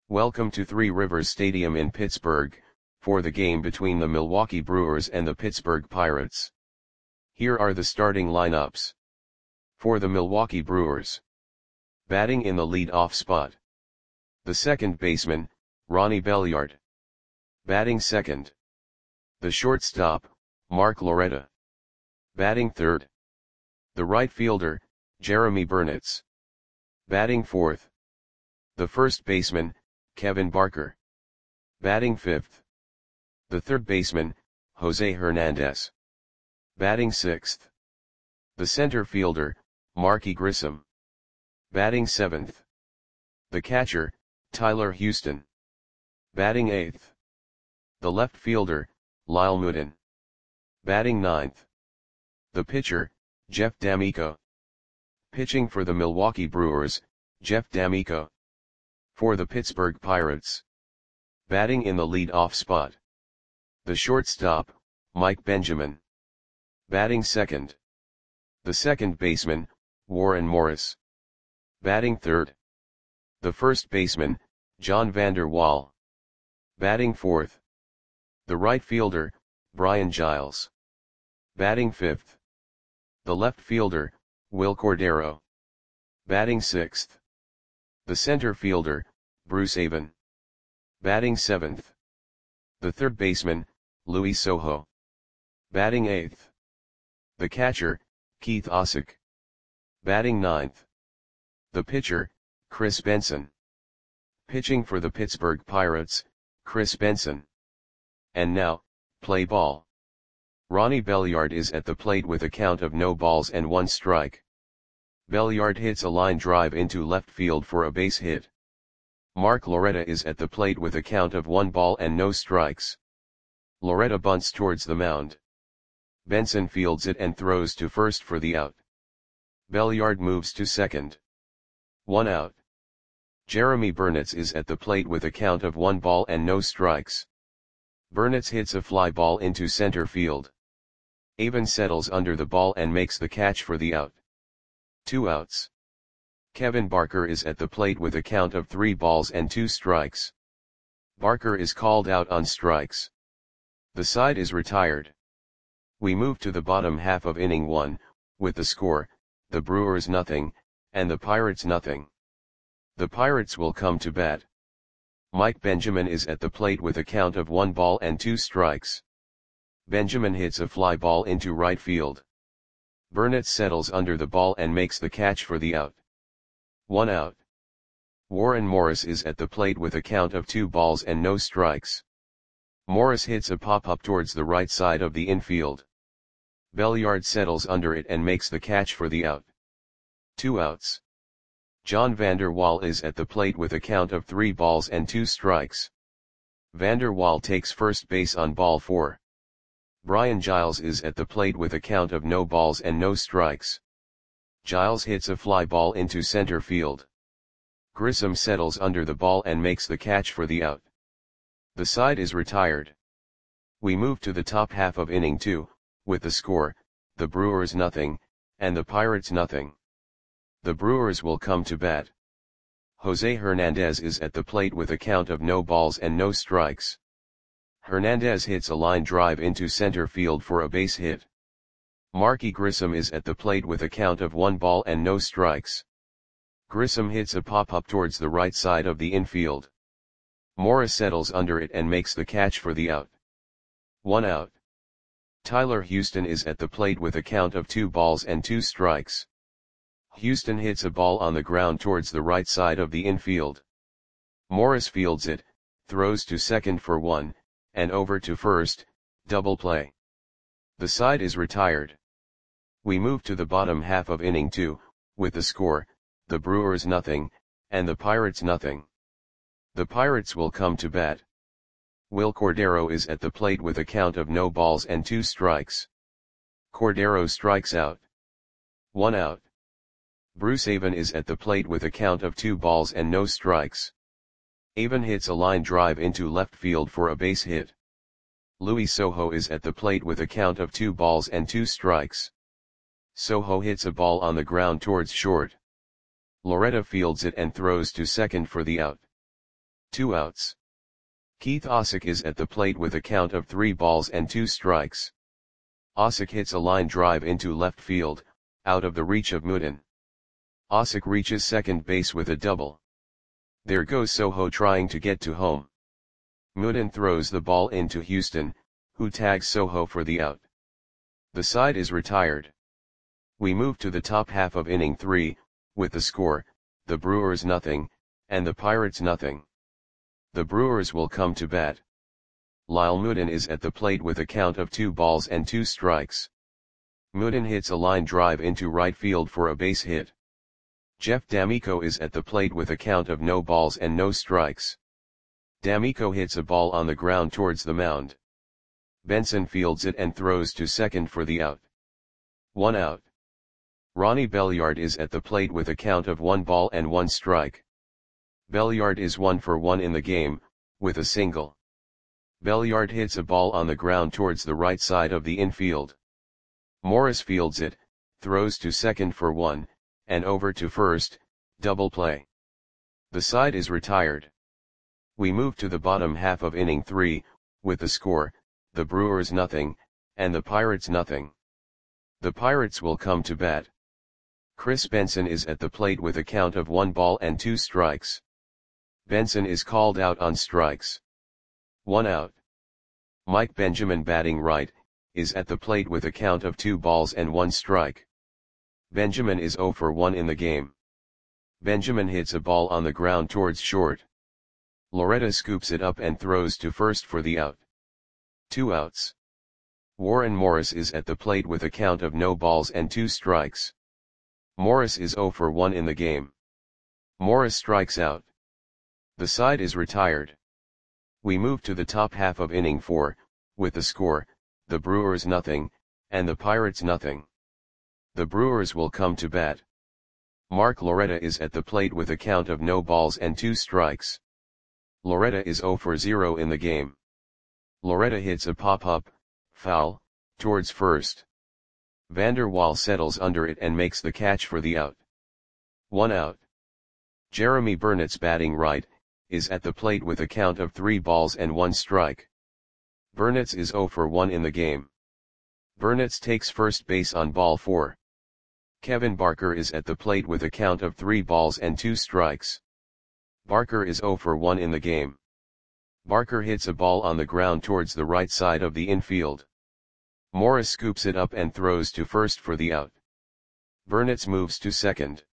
Welcome to Three Rivers Stadium in Pittsburgh, for the game between the Milwaukee Brewers and the Pittsburgh Pirates. Here are the starting lineups. For the Milwaukee Brewers. Batting in the lead-off spot. The second baseman, Ronnie Belliard. Batting second. The shortstop, Mark Loretta. Batting third. The right fielder, Jeremy Burnitz. Batting fourth. The first baseman, Kevin Barker. Batting fifth. The third baseman, Jose Hernandez. Batting sixth. The center fielder, Marky Grissom. Batting seventh. The catcher, Tyler Houston. Batting eighth. The left fielder, Lyle Moodin. Batting ninth. The pitcher, Jeff D'Amico. Pitching for the Milwaukee Brewers, Jeff D'Amico. For the Pittsburgh Pirates. Batting in the lead-off spot. The shortstop, Mike Benjamin. Batting second. The second baseman, Warren Morris. Batting third. The first baseman, John Vander Wal. Batting fourth. The right fielder, Brian Giles. Batting fifth. The left fielder, Will Cordero. Batting sixth. The center fielder, Bruce Avon. Batting seventh. The third baseman, Louis Sojo. Batting eighth. The catcher, Keith Osick. Batting ninth. The pitcher, Chris Benson. Pitching for the Pittsburgh Pirates, Chris Benson. And now, play ball. Ronnie Belliard is at the plate with a count of no balls and one strike. Belliard hits a line drive into left field for a base hit. Mark Loretta is at the plate with a count of 1 ball and no strikes. Loretta bunts towards the mound. Benson fields it and throws to first for the out. Belliard moves to second. 1 out. Jeremy Burnitz is at the plate with a count of 1 ball and no strikes. Burnitz hits a fly ball into center field. Avon settles under the ball and makes the catch for the out. 2 outs. Kevin Barker is at the plate with a count of 3 balls and 2 strikes. Barker is called out on strikes. The side is retired. We move to the bottom half of inning 1, with the score, the Brewers nothing, and the Pirates nothing. The Pirates will come to bat. Mike Benjamin is at the plate with a count of 1 ball and 2 strikes. Benjamin hits a fly ball into right field. Burnitz settles under the ball and makes the catch for the out. 1 out. Warren Morris is at the plate with a count of 2 balls and no strikes. Morris hits a pop-up towards the right side of the infield. Belliard settles under it and makes the catch for the out. 2 outs. John Vander Wal is at the plate with a count of 3 balls and 2 strikes. Vander Wal takes first base on ball 4. Brian Giles is at the plate with a count of no balls and no strikes. Giles hits a fly ball into center field. Grissom settles under the ball and makes the catch for the out. The side is retired. We move to the top half of inning 2, with the score, the Brewers nothing, and the Pirates nothing. The Brewers will come to bat. Jose Hernandez is at the plate with a count of no balls and no strikes. Hernandez hits a line drive into center field for a base hit. Marky Grissom is at the plate with a count of 1 ball and no strikes. Grissom hits a pop-up towards the right side of the infield. Morris settles under it and makes the catch for the out. 1 out. Tyler Houston is at the plate with a count of 2 balls and 2 strikes. Houston hits a ball on the ground towards the right side of the infield. Morris fields it, throws to second for 1, and over to first, double play. The side is retired. We move to the bottom half of inning 2, with the score, the Brewers nothing, and the Pirates nothing. The Pirates will come to bat. Will Cordero is at the plate with a count of no balls and 2 strikes. Cordero strikes out. 1 out. Bruce Avon is at the plate with a count of 2 balls and no strikes. Avon hits a line drive into left field for a base hit. Louis Sojo is at the plate with a count of 2 balls and 2 strikes. Sojo hits a ball on the ground towards short. Loretta fields it and throws to second for the out. 2 outs. Keith Osick is at the plate with a count of 3 balls and 2 strikes. Osick hits a line drive into left field, out of the reach of Mooden. Osick reaches second base with a double. There goes Soho trying to get to home. Mooden throws the ball into Houston, who tags Soho for the out. The side is retired. We move to the top half of inning 3, with the score, the Brewers nothing, and the Pirates nothing. The Brewers will come to bat. Lyle Mooden is at the plate with a count of 2 balls and 2 strikes. Mooden hits a line drive into right field for a base hit. Jeff D'Amico is at the plate with a count of no balls and no strikes. D'Amico hits a ball on the ground towards the mound. Benson fields it and throws to second for the out. 1 out. Ronnie Belliard is at the plate with a count of 1 ball and 1 strike. Belliard is 1 for 1 in the game, with a single. Belliard hits a ball on the ground towards the right side of the infield. Morris fields it, throws to second for 1, and over to first, double play. The side is retired. We move to the bottom half of inning 3, with the score, the Brewers nothing, and the Pirates nothing. The Pirates will come to bat. Chris Benson is at the plate with a count of 1 ball and 2 strikes. Benson is called out on strikes. 1 out. Mike Benjamin, batting right, is at the plate with a count of 2 balls and 1 strike. Benjamin is 0 for 1 in the game. Benjamin hits a ball on the ground towards short. Loretta scoops it up and throws to first for the out. 2 outs. Warren Morris is at the plate with a count of no balls and 2 strikes. Morris is 0 for 1 in the game. Morris strikes out. The side is retired. We move to the top half of inning 4, with the score, the Brewers nothing, and the Pirates nothing. The Brewers will come to bat. Mark Loretta is at the plate with a count of no balls and 2 strikes. Loretta is 0 for 0 in the game. Loretta hits a pop-up, foul, towards first. Vander Waal settles under it and makes the catch for the out. 1 out. Jeremy Burnitz, batting right, is at the plate with a count of 3 balls and 1 strike. Burnitz is 0 for 1 in the game. Burnitz takes first base on ball 4. Kevin Barker is at the plate with a count of 3 balls and 2 strikes. Barker is 0 for 1 in the game. Barker hits a ball on the ground towards the right side of the infield. Morris scoops it up and throws to first for the out. Burnitz moves to second.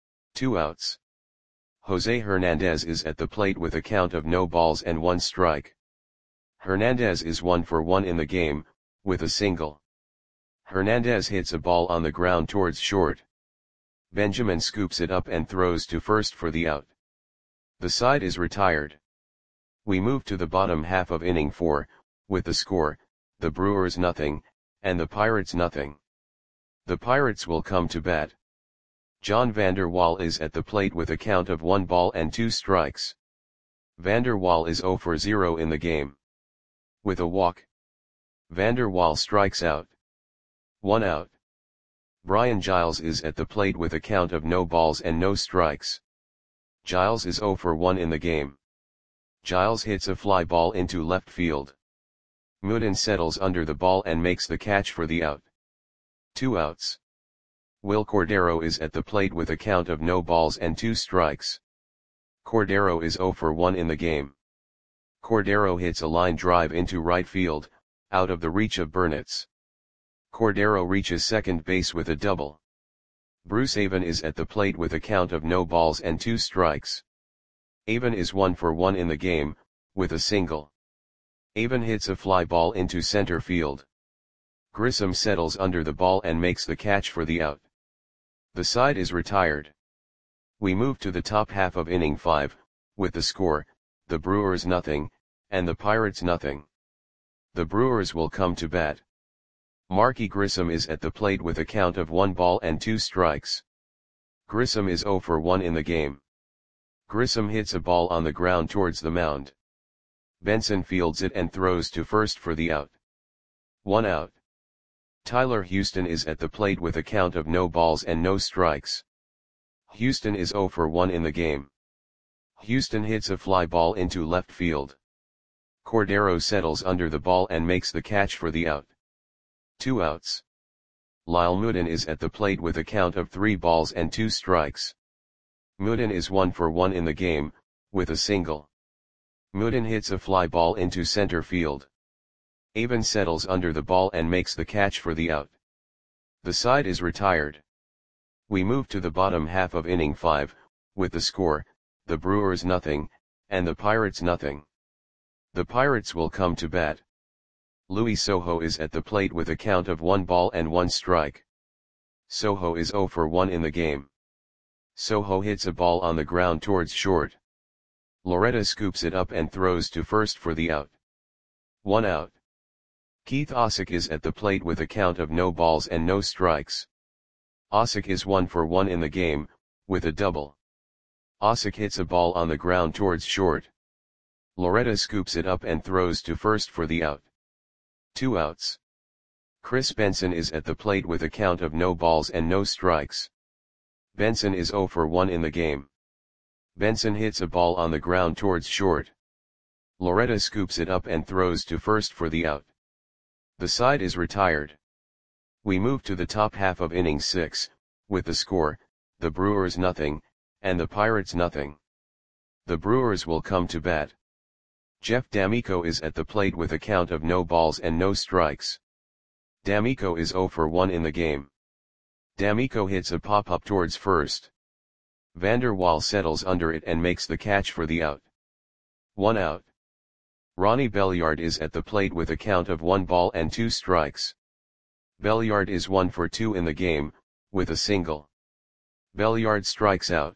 2 outs. Jose Hernandez is at the plate with a count of no balls and 1 strike. Hernandez is 1 for 1 in the game, with a single. Hernandez hits a ball on the ground towards short. Benjamin scoops it up and throws to first for the out. The side is retired. We move to the bottom half of inning 4, with the score, the Brewers nothing, and the Pirates nothing. The Pirates will come to bat. John Vander Waal is at the plate with a count of 1 ball and 2 strikes. Vander Waal is 0 for 0 in the game. With a walk. Vander Waal strikes out. 1 out. Brian Giles is at the plate with a count of no balls and no strikes. Giles is 0 for 1 in the game. Giles hits a fly ball into left field. Mooden settles under the ball and makes the catch for the out. 2 outs. Will Cordero is at the plate with a count of no balls and 2 strikes. Cordero is 0 for 1 in the game. Cordero hits a line drive into right field, out of the reach of Burnitz. Cordero reaches second base with a double. Bruce Avon is at the plate with a count of no balls and 2 strikes. Avon is 1 for 1 in the game, with a single. Avon hits a fly ball into center field. Grissom settles under the ball and makes the catch for the out. The side is retired. We move to the top half of inning 5, with the score, the Brewers nothing, and the Pirates nothing. The Brewers will come to bat. Marky Grissom is at the plate with a count of 1 ball and 2 strikes. Grissom is 0 for 1 in the game. Grissom hits a ball on the ground towards the mound. Benson fields it and throws to first for the out. 1 out. Tyler Houston is at the plate with a count of no balls and no strikes. Houston is 0 for 1 in the game. Houston hits a fly ball into left field. Cordero settles under the ball and makes the catch for the out. 2 outs. Lyle Mutin is at the plate with a count of 3 balls and 2 strikes. Mutin is 1 for 1 in the game, with a single. Mutin hits a fly ball into center field. Avon settles under the ball and makes the catch for the out. The side is retired. We move to the bottom half of inning 5, with the score, the Brewers nothing, and the Pirates nothing. The Pirates will come to bat. Luis Sojo is at the plate with a count of 1 ball and 1 strike. Sojo is 0 for 1 in the game. Sojo hits a ball on the ground towards short. Loretta scoops it up and throws to first for the out. 1 out. Keith Osick is at the plate with a count of no balls and no strikes. Osick is 1 for 1 in the game, with a double. Osick hits a ball on the ground towards short. Loretta scoops it up and throws to first for the out. 2 outs. Chris Benson is at the plate with a count of no balls and no strikes. Benson is 0 for 1 in the game. Benson hits a ball on the ground towards short. Loretta scoops it up and throws to first for the out. The side is retired. We move to the top half of inning 6, with the score, the Brewers nothing, and the Pirates nothing. The Brewers will come to bat. Jeff D'Amico is at the plate with a count of no balls and no strikes. D'Amico is 0 for 1 in the game. D'Amico hits a pop-up towards first. Vander Waal settles under it and makes the catch for the out. 1 out. Ronnie Belliard is at the plate with a count of 1 ball and 2 strikes. Belliard is 1 for 2 in the game, with a single. Belliard strikes out.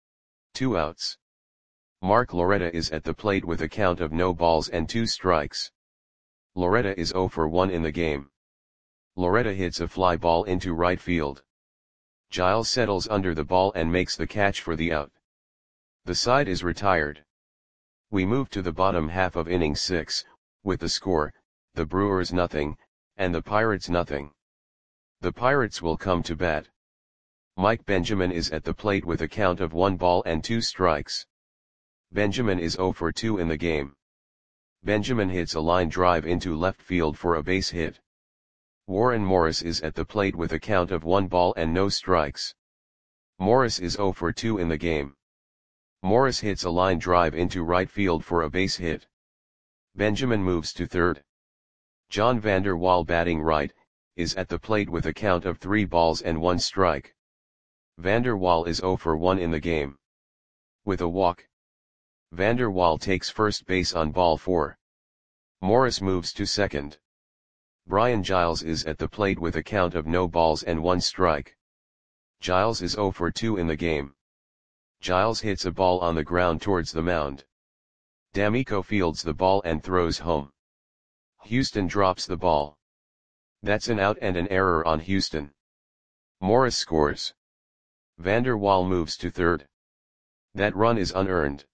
2 outs. Mark Loretta is at the plate with a count of no balls and 2 strikes. Loretta is 0 for 1 in the game. Loretta hits a fly ball into right field. Giles settles under the ball and makes the catch for the out. The side is retired. We move to the bottom half of inning 6, with the score, the Brewers nothing, and the Pirates nothing. The Pirates will come to bat. Mike Benjamin is at the plate with a count of 1 ball and 2 strikes. Benjamin is 0 for 2 in the game. Benjamin hits a line drive into left field for a base hit. Warren Morris is at the plate with a count of 1 ball and no strikes. Morris is 0 for 2 in the game. Morris hits a line drive into right field for a base hit. Benjamin moves to third. John Vander Waal, batting right, is at the plate with a count of 3 balls and 1 strike. Vander Waal is 0 for 1 in the game. With a walk, Vander Waal takes first base on ball 4. Morris moves to second. Brian Giles is at the plate with a count of no balls and 1 strike. Giles is 0 for 2 in the game. Giles hits a ball on the ground towards the mound. D'Amico fields the ball and throws home. Houston drops the ball. That's an out and an error on Houston. Morris scores. Vander Waal moves to third. That run is unearned.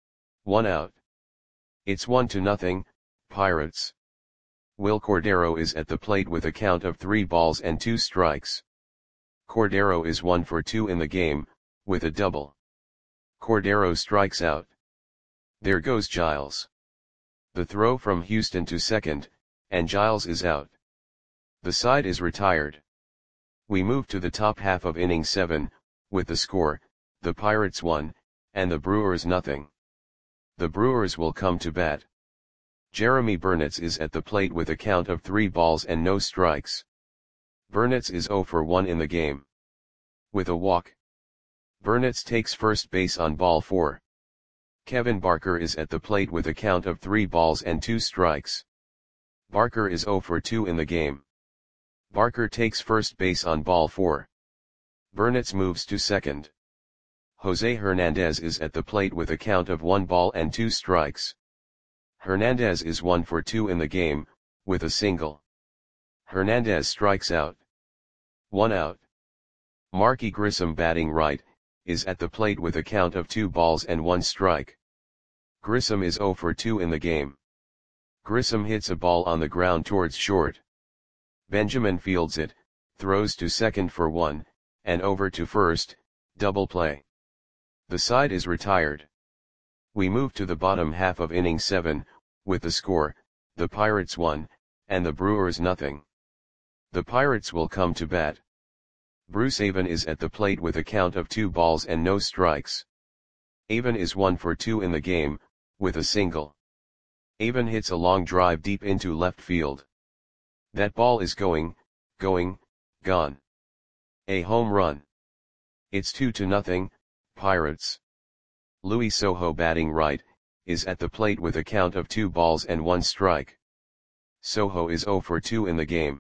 1 out. It's 1-0, Pirates. Will Cordero is at the plate with a count of 3 balls and 2 strikes. Cordero is 1 for 2 in the game, with a double. Cordero strikes out. There goes Giles. The throw from Houston to second, and Giles is out. The side is retired. We move to the top half of inning 7, with the score, the Pirates 1, and the Brewers nothing. The Brewers will come to bat. Jeremy Burnitz is at the plate with a count of 3 balls and no strikes. Burnitz is 0 for 1 in the game. With a walk, Burnitz takes first base on ball 4. Kevin Barker is at the plate with a count of 3 balls and 2 strikes. Barker is 0 for 2 in the game. Barker takes first base on ball 4. Burnitz moves to second. Jose Hernandez is at the plate with a count of 1 ball and 2 strikes. Hernandez is 1 for 2 in the game, with a single. Hernandez strikes out. 1 out. Marky Grissom, batting right, is at the plate with a count of 2 balls and 1 strike. Grissom is 0 for 2 in the game. Grissom hits a ball on the ground towards short. Benjamin fields it, throws to second for 1, and over to first, double play. The side is retired. We move to the bottom half of inning 7, with the score, the Pirates 1, and the Brewers nothing. The Pirates will come to bat. Bruce Avon is at the plate with a count of 2 balls and no strikes. Avon is 1 for 2 in the game, with a single. Avon hits a long drive deep into left field. That ball is going, gone. A home run. It's 2-0, Pirates. Louis Sojo, batting right, is at the plate with a count of 2 balls and 1 strike. Sojo is 0 for 2 in the game.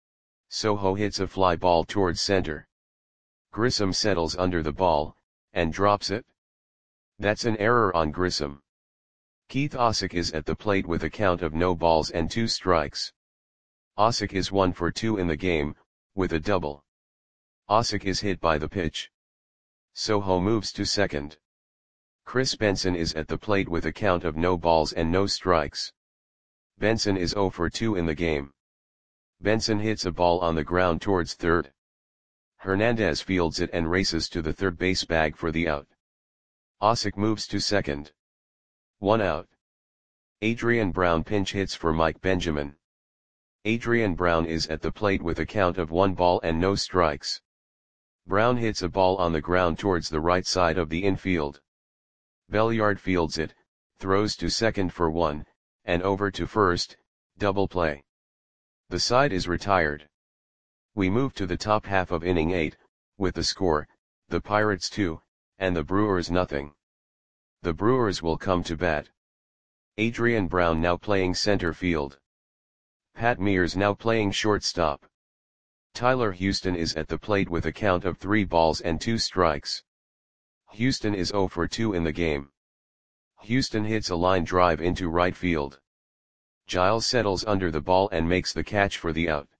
Sojo hits a fly ball towards center. Grissom settles under the ball, and drops it. That's an error on Grissom. Keith Osick is at the plate with a count of no balls and 2 strikes. Osick is 1 for 2 in the game, with a double. Osick is hit by the pitch. Sojo moves to second. Chris Benson is at the plate with a count of no balls and no strikes. Benson is 0 for 2 in the game. Benson hits a ball on the ground towards third. Hernandez fields it and races to the third base bag for the out. Osick moves to second. 1 out. Adrian Brown pinch hits for Mike Benjamin. Adrian Brown is at the plate with a count of 1 ball and no strikes. Brown hits a ball on the ground towards the right side of the infield. Belliard fields it, throws to second for 1, and over to first, double play. The side is retired. We move to the top half of inning 8, with the score, the Pirates 2, and the Brewers nothing. The Brewers will come to bat. Adrian Brown now playing center field. Pat Mears now playing shortstop. Tyler Houston is at the plate with a count of 3 balls and 2 strikes. Houston is 0 for 2 in the game. Houston hits a line drive into right field. Giles settles under the ball and makes the catch for the out.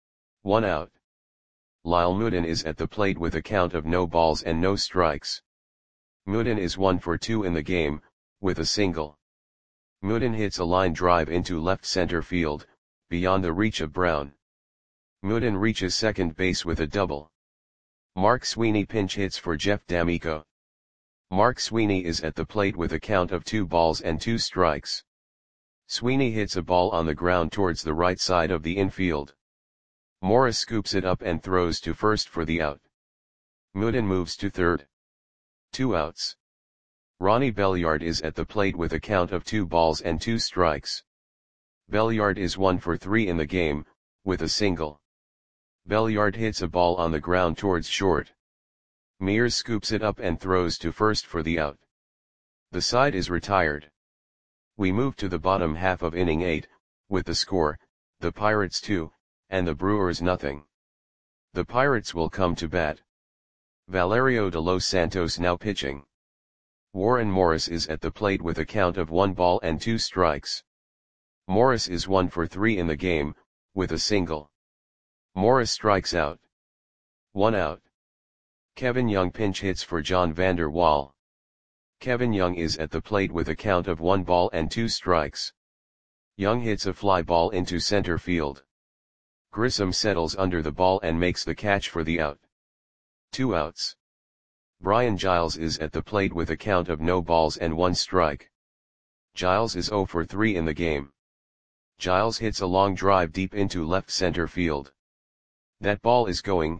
1 out. Lyle Moodin is at the plate with a count of no balls and no strikes. Moodin is 1 for 2 in the game, with a single. Moodin hits a line drive into left center field, beyond the reach of Brown. Moodin reaches second base with a double. Mark Sweeney pinch hits for Jeff D'Amico. Mark Sweeney is at the plate with a count of 2 balls and 2 strikes. Sweeney hits a ball on the ground towards the right side of the infield. Morris scoops it up and throws to first for the out. Moodin moves to third. 2 outs. Ronnie Belliard is at the plate with a count of 2 balls and 2 strikes. Belliard is 1 for 3 in the game, with a single. Belliard hits a ball on the ground towards short. Mears scoops it up and throws to first for the out. The side is retired. We move to the bottom half of inning 8, with the score, the Pirates 2, and the Brewers nothing. The Pirates will come to bat. Valerio de los Santos now pitching. Warren Morris is at the plate with a count of 1 ball and 2 strikes. Morris is 1 for 3 in the game, with a single. Morris strikes out. 1 out. Kevin Young pinch hits for John Vander Wal. Kevin Young is at the plate with a count of 1 ball and 2 strikes. Young hits a fly ball into center field. Grissom settles under the ball and makes the catch for the out. 2 outs. Brian Giles is at the plate with a count of no balls and 1 strike. Giles is 0 for 3 in the game. Giles hits a long drive deep into left center field. That ball is going,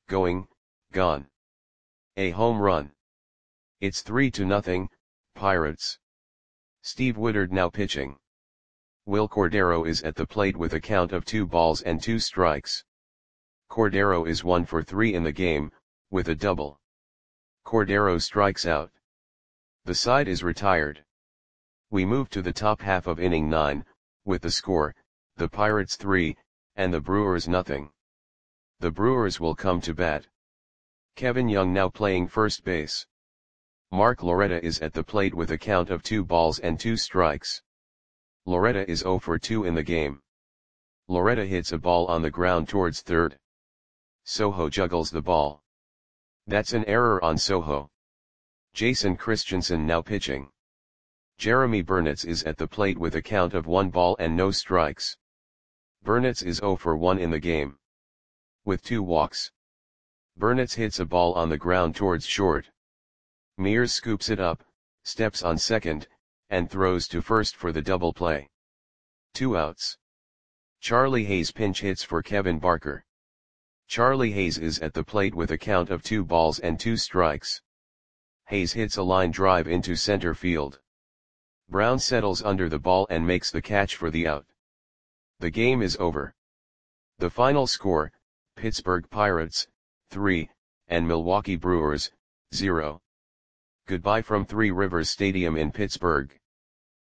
gone. A home run. It's 3-0, Pirates. Steve Woodard now pitching. Will Cordero is at the plate with a count of 2 balls and 2 strikes. Cordero is 1 for 3 in the game, with a double. Cordero strikes out. The side is retired. We move to the top half of inning 9, with the score, the Pirates 3, and the Brewers nothing. The Brewers will come to bat. Kevin Young now playing first base. Mark Loretta is at the plate with a count of 2 balls and 2 strikes. Loretta is 0 for 2 in the game. Loretta hits a ball on the ground towards third. Sojo juggles the ball. That's an error on Sojo. Jason Christensen now pitching. Jeremy Burnitz is at the plate with a count of 1 ball and no strikes. Burnitz is 0 for 1 in the game. With 2 walks. Burnitz hits a ball on the ground towards short. Mears scoops it up, steps on second, and throws to first for the double play. 2 outs. Charlie Hayes pinch hits for Kevin Barker. Charlie Hayes is at the plate with a count of 2 balls and 2 strikes. Hayes hits a line drive into center field. Brown settles under the ball and makes the catch for the out. The game is over. The final score, Pittsburgh Pirates, 3, and Milwaukee Brewers, 0. Goodbye from Three Rivers Stadium in Pittsburgh.